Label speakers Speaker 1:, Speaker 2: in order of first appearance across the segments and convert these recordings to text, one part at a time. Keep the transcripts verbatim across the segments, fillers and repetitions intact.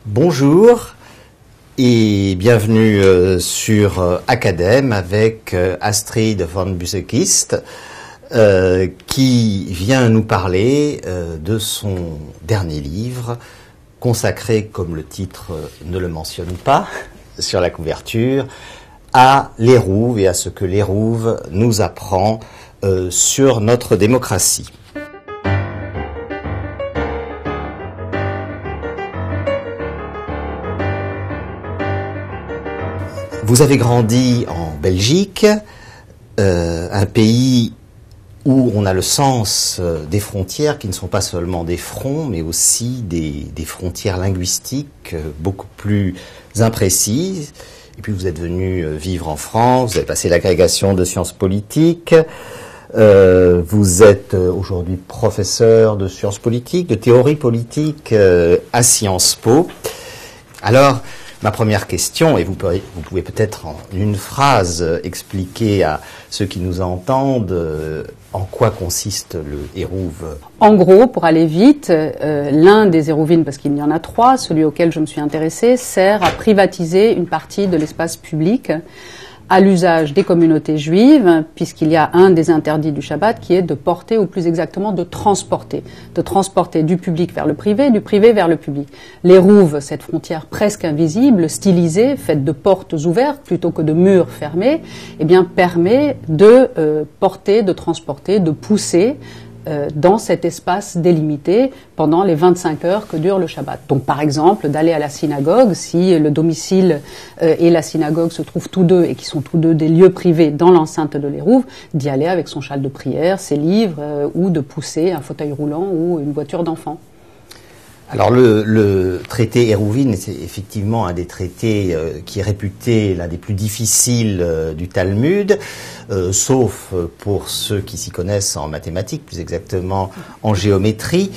Speaker 1: Bonjour et bienvenue euh, sur euh, Academ avec euh, Astrid van Busekist euh, qui vient nous parler euh, de son dernier livre consacré, comme le titre ne le mentionne pas, sur la couverture, à l'Hérouve et à ce que l'Hérouve nous apprend euh, sur notre démocratie. Vous avez grandi en Belgique, euh, un pays où on a le sens des frontières qui ne sont pas seulement des fronts, mais aussi des, des frontières linguistiques beaucoup plus imprécises. Et puis vous êtes venu vivre en France, vous avez passé l'agrégation de sciences politiques, euh, vous êtes aujourd'hui professeur de sciences politiques, de théorie politique euh, à Sciences Po. Alors, ma première question, et vous pouvez, vous pouvez peut-être en une phrase expliquer à ceux qui nous entendent euh, en quoi consiste le Hérouve.
Speaker 2: En gros, pour aller vite, euh, l'un des Hérouvines, parce qu'il y en a trois, celui auquel je me suis intéressée, sert à privatiser une partie de l'espace public à l'usage des communautés juives, puisqu'il y a un des interdits du Shabbat qui est de porter, ou plus exactement de transporter, de transporter du public vers le privé, du privé vers le public. L'Hérouve, cette frontière presque invisible, stylisée, faite de portes ouvertes plutôt que de murs fermés, eh bien permet de euh, porter, de transporter, de pousser euh, dans cet espace délimité pendant les vingt-cinq heures que dure le Shabbat. Donc par exemple, d'aller à la synagogue, si le domicile euh, et la synagogue se trouvent tous deux et qui sont tous deux des lieux privés dans l'enceinte de l'Hérouve, d'y aller avec son châle de prière, ses livres, euh, ou de pousser un fauteuil roulant ou une voiture d'enfant.
Speaker 1: Alors le, le traité Hérouvine, c'est effectivement un des traités euh, qui est réputé l'un des plus difficiles euh, du Talmud, euh, sauf pour ceux qui s'y connaissent en mathématiques, plus exactement en géométrie.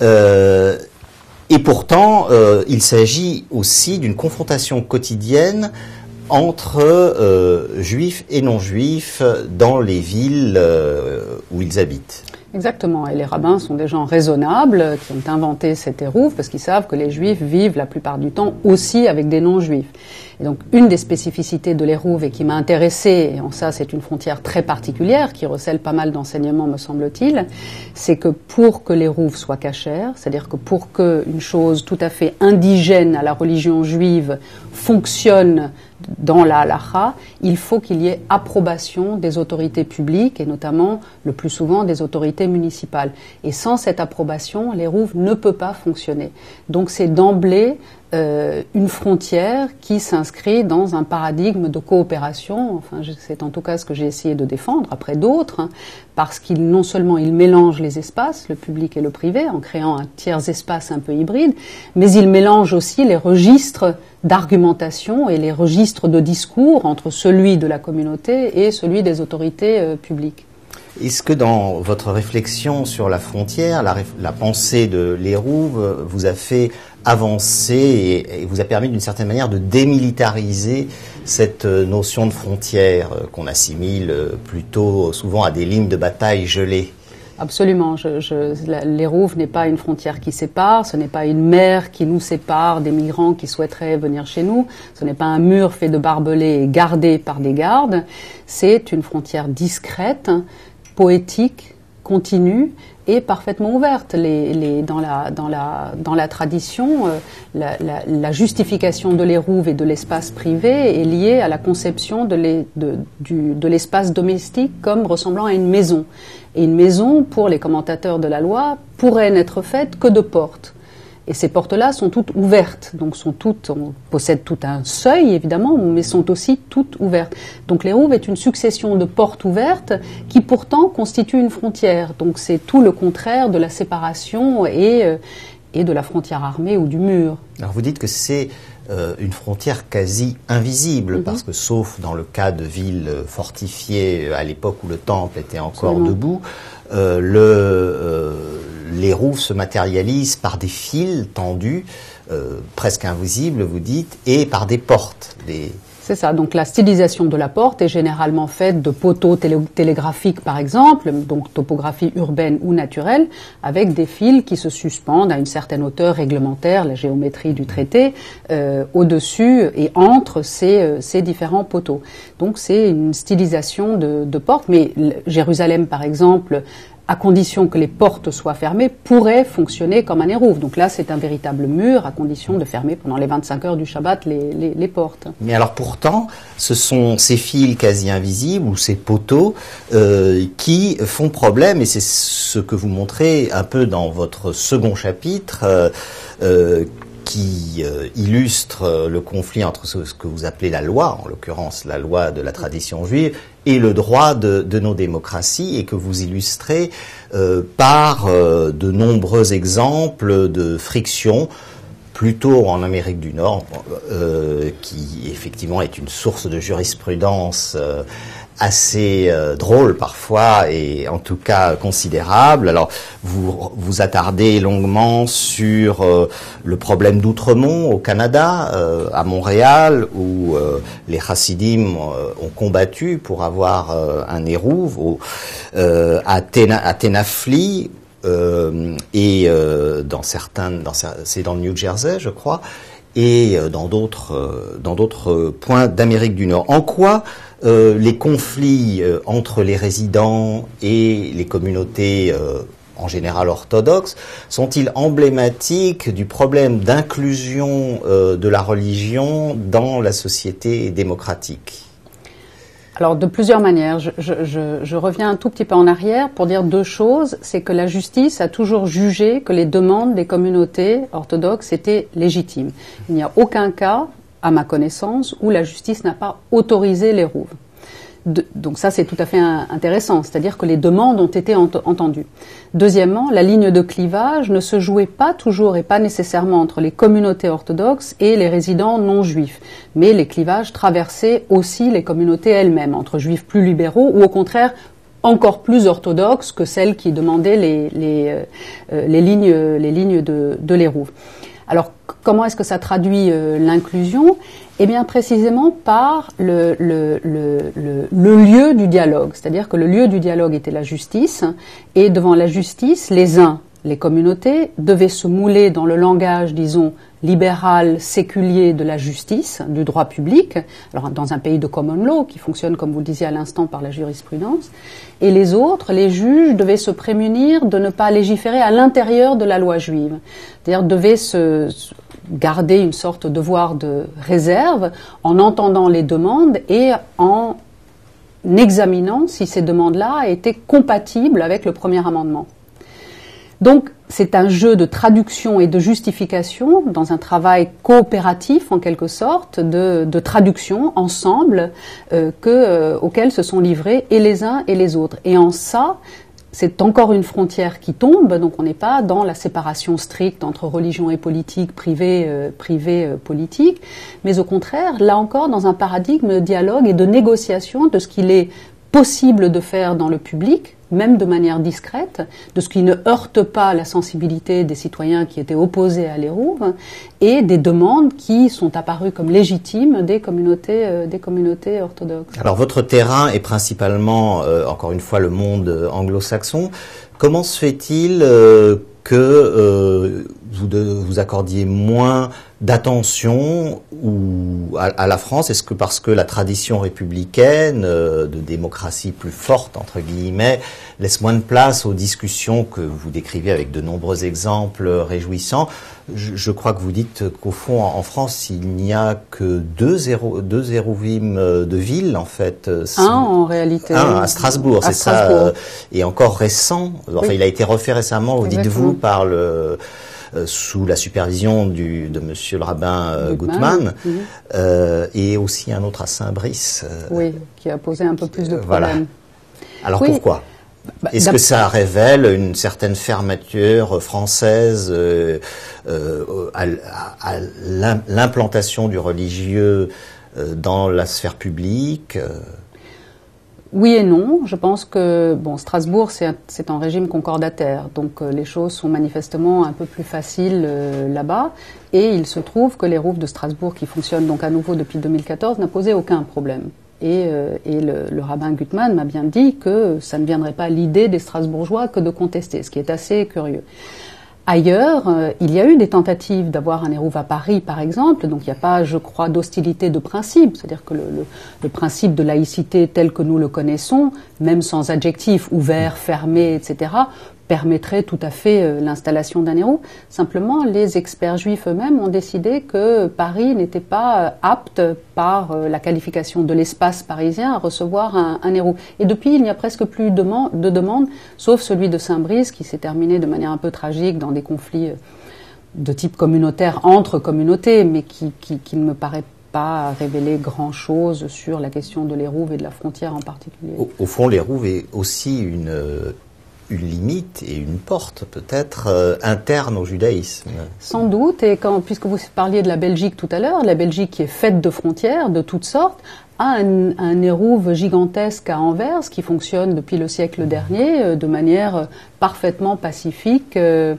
Speaker 1: Euh, et pourtant, euh, il s'agit aussi d'une confrontation quotidienne entre euh, juifs et non-juifs dans les villes euh, où ils habitent.
Speaker 2: Exactement, et les rabbins sont des gens raisonnables qui ont inventé cet Hérouve parce qu'ils savent que les juifs vivent la plupart du temps aussi avec des non-juifs. Et donc une des spécificités de l'Hérouve et qui m'a intéressée, et en ça c'est une frontière très particulière qui recèle pas mal d'enseignements me semble-t-il, c'est que pour que l'Hérouve soit cachère, c'est-à-dire que pour qu'une chose tout à fait indigène à la religion juive fonctionne dans la halakha, il faut qu'il y ait approbation des autorités publiques et notamment le plus souvent des autorités municipales. Et sans cette approbation, l'Hérouve ne peut pas fonctionner. Donc c'est d'emblée euh, une frontière qui s'inscrit dans un paradigme de coopération, enfin c'est en tout cas ce que j'ai essayé de défendre, après d'autres, hein, parce qu'il non seulement il mélange les espaces, le public et le privé, en créant un tiers espace un peu hybride, mais il mélange aussi les registres d'argumentation et les registres de discours entre celui de la communauté et celui des autorités euh, publiques.
Speaker 1: Est-ce que dans votre réflexion sur la frontière, la, la pensée de l'Hérouve vous a fait avancer et, et vous a permis d'une certaine manière de démilitariser cette notion de frontière euh, qu'on assimile plutôt souvent à des lignes de bataille gelées?
Speaker 2: Absolument. Je, je, l'Hérouve n'est pas une frontière qui sépare, ce n'est pas une mer qui nous sépare des migrants qui souhaiteraient venir chez nous, ce n'est pas un mur fait de barbelés et gardé par des gardes, c'est une frontière discrète, poétique, continue et parfaitement ouverte. Les, les, dans, la, dans, la, dans la tradition, euh, la, la, la justification de l'Hérouve et de l'espace privé est liée à la conception de, les, de, du, de l'espace domestique comme ressemblant à une maison. Et une maison, pour les commentateurs de la loi, pourrait n'être faite que de portes. Et ces portes-là sont toutes ouvertes, donc sont toutes, on possède tout un seuil évidemment, mais sont aussi toutes ouvertes. Donc l'Hérouve est une succession de portes ouvertes qui pourtant constituent une frontière. Donc c'est tout le contraire de la séparation et, euh, et de la frontière armée ou du mur.
Speaker 1: Alors vous dites que c'est euh, une frontière quasi invisible, mm-hmm. parce que sauf dans le cas de villes fortifiées à l'époque où le temple était encore Absolument. debout, euh, le... Euh, l'Hérouve se matérialise par des fils tendus, euh, presque invisibles, vous dites, et par des portes. Des...
Speaker 2: C'est ça. Donc la stylisation de la porte est généralement faite de poteaux télé télégraphiques, par exemple, donc topographie urbaine ou naturelle, avec des fils qui se suspendent à une certaine hauteur réglementaire, la géométrie du traité, euh, au-dessus et entre ces, euh, ces différents poteaux. Donc c'est une stylisation de, de porte. Mais Jérusalem, par exemple, à condition que les portes soient fermées, pourrait fonctionner comme un érouve. Donc là, c'est un véritable mur, à condition de fermer pendant les vingt-cinq heures du Shabbat les, les, les portes.
Speaker 1: Mais alors pourtant, ce sont ces fils quasi invisibles ou ces poteaux euh, qui font problème, et c'est ce que vous montrez un peu dans votre second chapitre, euh, euh, qui euh, illustre le conflit entre ce, ce que vous appelez la loi, en l'occurrence la loi de la tradition juive, et le droit de, de nos démocraties, et que vous illustrez euh, par euh, de nombreux exemples de friction, plutôt en Amérique du Nord, euh, qui effectivement est une source de jurisprudence euh, assez euh, drôle parfois, et en tout cas considérable. Alors, vous vous attardez longuement sur euh, le problème d'Outremont au Canada, euh, à Montréal, où euh, les Chassidim euh, ont combattu pour avoir euh, un érouve, au, euh, à, Tena, à Tenafly, euh, et euh, dans certains, dans, c'est dans le New Jersey, je crois, et euh, dans d'autres, euh, dans d'autres points d'Amérique du Nord. En quoi Euh, les conflits euh, entre les résidents et les communautés euh, en général orthodoxes sont-ils emblématiques du problème d'inclusion euh, de la religion dans la société démocratique?
Speaker 2: Alors, de plusieurs manières. Je, je, je, je reviens un tout petit peu en arrière pour dire deux choses. C'est que la justice a toujours jugé que les demandes des communautés orthodoxes étaient légitimes. Il n'y a aucun cas, à ma connaissance, où la justice n'a pas autorisé l'érouve. De, donc ça, c'est tout à fait un, intéressant, c'est-à-dire que les demandes ont été ent entendues. Deuxièmement, la ligne de clivage ne se jouait pas toujours et pas nécessairement entre les communautés orthodoxes et les résidents non juifs, mais les clivages traversaient aussi les communautés elles-mêmes, entre juifs plus libéraux ou au contraire encore plus orthodoxes que celles qui demandaient les, les, euh, les lignes, les lignes de, de l'érouve. Alors, comment est-ce que ça traduit euh, l'inclusion? Eh bien, précisément par le, le, le, le, le lieu du dialogue. C'est-à-dire que le lieu du dialogue était la justice, et devant la justice, les uns, les communautés, devaient se mouler dans le langage, disons, libéral, séculier de la justice, du droit public, alors dans un pays de common law, qui fonctionne, comme vous le disiez à l'instant, par la jurisprudence, et les autres, les juges, devaient se prémunir de ne pas légiférer à l'intérieur de la loi juive. C'est-à-dire, devaient se garder une sorte de devoir de réserve en entendant les demandes et en examinant si ces demandes-là étaient compatibles avec le premier amendement. Donc, c'est un jeu de traduction et de justification dans un travail coopératif, en quelque sorte, de, de traduction ensemble euh, que, euh, auquel se sont livrés et les uns et les autres. Et en ça, c'est encore une frontière qui tombe, donc on n'est pas dans la séparation stricte entre religion et politique, privé, euh, privé, euh, politique, mais au contraire, là encore, dans un paradigme de dialogue et de négociation de ce qu'il est possible de faire dans le public, même de manière discrète, de ce qui ne heurte pas la sensibilité des citoyens qui étaient opposés à l'érouve, et des demandes qui sont apparues comme légitimes des communautés, euh, des communautés orthodoxes.
Speaker 1: Alors votre terrain est principalement, euh, encore une fois, le monde anglo-saxon. Comment se fait-il euh, que euh, vous, de, vous accordiez moins d'attention ou à, à la France? Est-ce que parce que la tradition républicaine euh, de démocratie plus forte, entre guillemets, laisse moins de place aux discussions que vous décrivez avec de nombreux exemples réjouissants? Je, je crois que vous dites qu'au fond, en France, il n'y a que deux, zéro, deux érouvim de ville, en fait.
Speaker 2: Un, en réalité.
Speaker 1: Un, à Strasbourg, c'est ça. Euh, et encore récent. Enfin, oui. Il a été refait récemment, vous dites-vous, par le... Euh, sous la supervision du, de Monsieur le rabbin euh, Gutmann, mmh. euh, et aussi un autre à Saint-Brice. Euh,
Speaker 2: oui, qui a posé un peu plus de problèmes.
Speaker 1: Voilà. Alors oui. Pourquoi
Speaker 2: bah,
Speaker 1: Est-ce que ça révèle une certaine fermeture française euh, euh, à, à, à l'implantation du religieux euh, dans la sphère publique euh
Speaker 2: Oui et non. Je pense que bon, Strasbourg, c'est un, c'est un régime concordataire, donc euh, les choses sont manifestement un peu plus faciles euh, là-bas. Et il se trouve que les roufs de Strasbourg, qui fonctionnent donc à nouveau depuis deux mille quatorze, n'a posé aucun problème. Et, euh, et le, le rabbin Gutmann m'a bien dit que ça ne viendrait pas à l'idée des Strasbourgeois que de contester, ce qui est assez curieux. Ailleurs, euh, il y a eu des tentatives d'avoir un Hérouve à Paris, par exemple, donc il n'y a pas, je crois, d'hostilité de principe, c'est-à-dire que le, le, le principe de laïcité tel que nous le connaissons, même sans adjectif, ouvert, fermé, et cetera, permettrait tout à fait euh, l'installation d'un Hérouve. Simplement, les experts juifs eux-mêmes ont décidé que Paris n'était pas euh, apte, par euh, la qualification de l'espace parisien, à recevoir un, un Hérouve. Et depuis, il n'y a presque plus de, de demandes, sauf celui de Saint-Brice, qui s'est terminé de manière un peu tragique dans des conflits de type communautaire entre communautés, mais qui, qui, qui ne me paraît pas révéler grand-chose sur la question de l'Hérouve et de la frontière en particulier.
Speaker 1: Au, au fond, l'Hérouve est aussi une... une limite et une porte peut-être euh, interne au judaïsme.
Speaker 2: Sans doute, et quand, puisque vous parliez de la Belgique tout à l'heure, la Belgique qui est faite de frontières de toutes sortes, a un, un Hérouve gigantesque à Anvers qui fonctionne depuis le siècle dernier euh, de manière euh, parfaitement pacifique. Euh,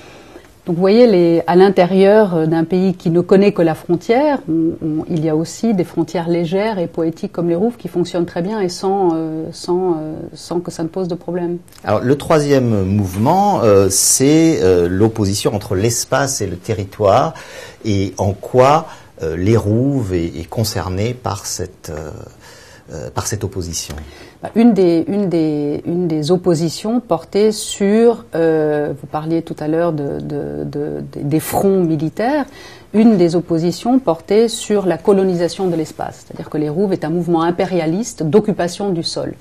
Speaker 2: Donc vous voyez, les, à l'intérieur d'un pays qui ne connaît que la frontière, on, on, il y a aussi des frontières légères et poétiques comme les roufs qui fonctionnent très bien et sans, euh, sans, euh, sans que ça ne pose de problème.
Speaker 1: Alors le troisième mouvement, euh, c'est euh, l'opposition entre l'espace et le territoire et en quoi euh, l'Hérouve est, est concerné par cette, euh, euh, par cette opposition.
Speaker 2: Une des, une, des, une des oppositions portait sur, euh, vous parliez tout à l'heure de, de, de, de, des fronts militaires, une des oppositions portait sur la colonisation de l'espace. C'est-à-dire que l'Hérouve est un mouvement impérialiste d'occupation du sol.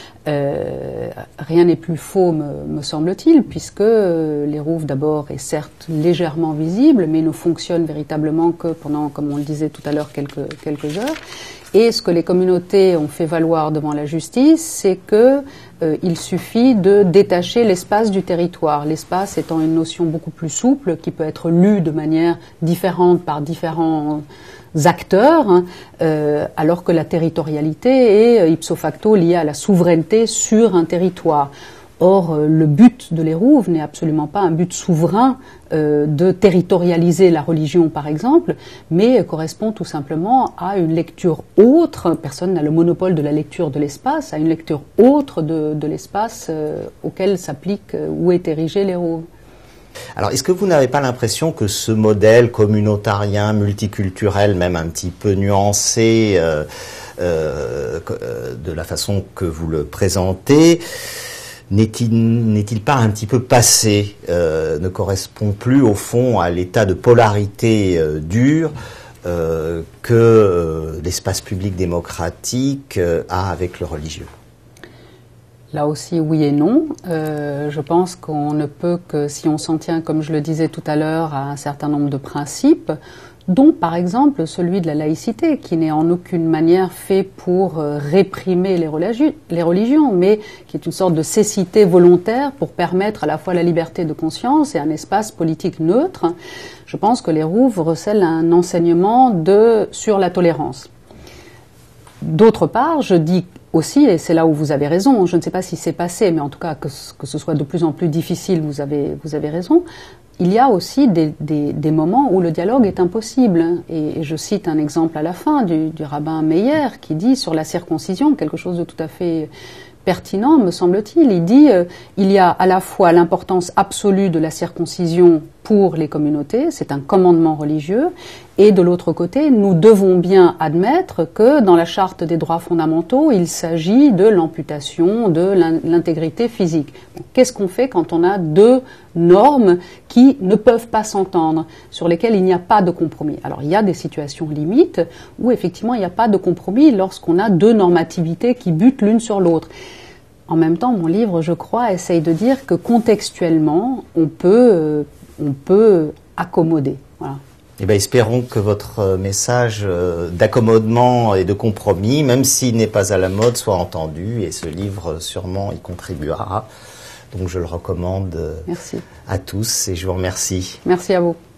Speaker 2: Euh, rien n'est plus faux, me, me semble-t-il, puisque euh, l'Hérouve d'abord est certes légèrement visible, mais ne fonctionne véritablement que pendant, comme on le disait tout à l'heure, quelques, quelques heures. Et ce que les communautés ont fait valoir devant la justice, c'est que euh, il suffit de détacher l'espace du territoire. L'espace étant une notion beaucoup plus souple, qui peut être lue de manière différente par différents acteurs, hein, euh, alors que la territorialité est ipso facto liée à la souveraineté sur un territoire. Or, euh, le but de l'Hérouve n'est absolument pas un but souverain euh, de territorialiser la religion, par exemple, mais correspond tout simplement à une lecture autre, personne n'a le monopole de la lecture de l'espace, à une lecture autre de, de l'espace euh, auquel s'applique euh, où est érigé l'Hérouve.
Speaker 1: Alors, est-ce que vous n'avez pas l'impression que ce modèle communautarien, multiculturel, même un petit peu nuancé, euh, euh, de la façon que vous le présentez, n'est-il, n'est-il pas un petit peu passé, euh, ne correspond plus au fond à l'état de polarité euh, dure euh, que euh, l'espace public démocratique euh, a avec le religieux?
Speaker 2: Là aussi, oui et non. Euh, je pense qu'on ne peut que, si on s'en tient, comme je le disais tout à l'heure, à un certain nombre de principes, dont par exemple celui de la laïcité, qui n'est en aucune manière fait pour euh, réprimer les, religi- les religions, mais qui est une sorte de cécité volontaire pour permettre à la fois la liberté de conscience et un espace politique neutre. Je pense que les Rouves recèlent un enseignement de, sur la tolérance. D'autre part, je dis aussi, et c'est là où vous avez raison, je ne sais pas si c'est passé, mais en tout cas que, que ce soit de plus en plus difficile, vous avez, vous avez raison, il y a aussi des, des, des moments où le dialogue est impossible. Et, et je cite un exemple à la fin du, du rabbin Meyer qui dit sur la circoncision, quelque chose de tout à fait pertinent, me semble-t-il. Il dit euh, il y a à la fois l'importance absolue de la circoncision pour les communautés, c'est un commandement religieux, et de l'autre côté, nous devons bien admettre que dans la Charte des droits fondamentaux, il s'agit de l'amputation de l'intégrité physique. Bon, qu'est-ce qu'on fait quand on a deux normes qui ne peuvent pas s'entendre, sur lesquelles il n'y a pas de compromis? Alors il y a des situations limites où effectivement il n'y a pas de compromis lorsqu'on a deux normativités qui butent l'une sur l'autre. En même temps, mon livre, je crois, essaye de dire que contextuellement, on peut, euh, on peut accommoder. Voilà.
Speaker 1: Eh bien, espérons que votre message d'accommodement et de compromis, même s'il n'est pas à la mode, soit entendu, et ce livre sûrement y contribuera. Donc je le recommande. Merci à tous et je vous remercie.
Speaker 2: Merci à vous.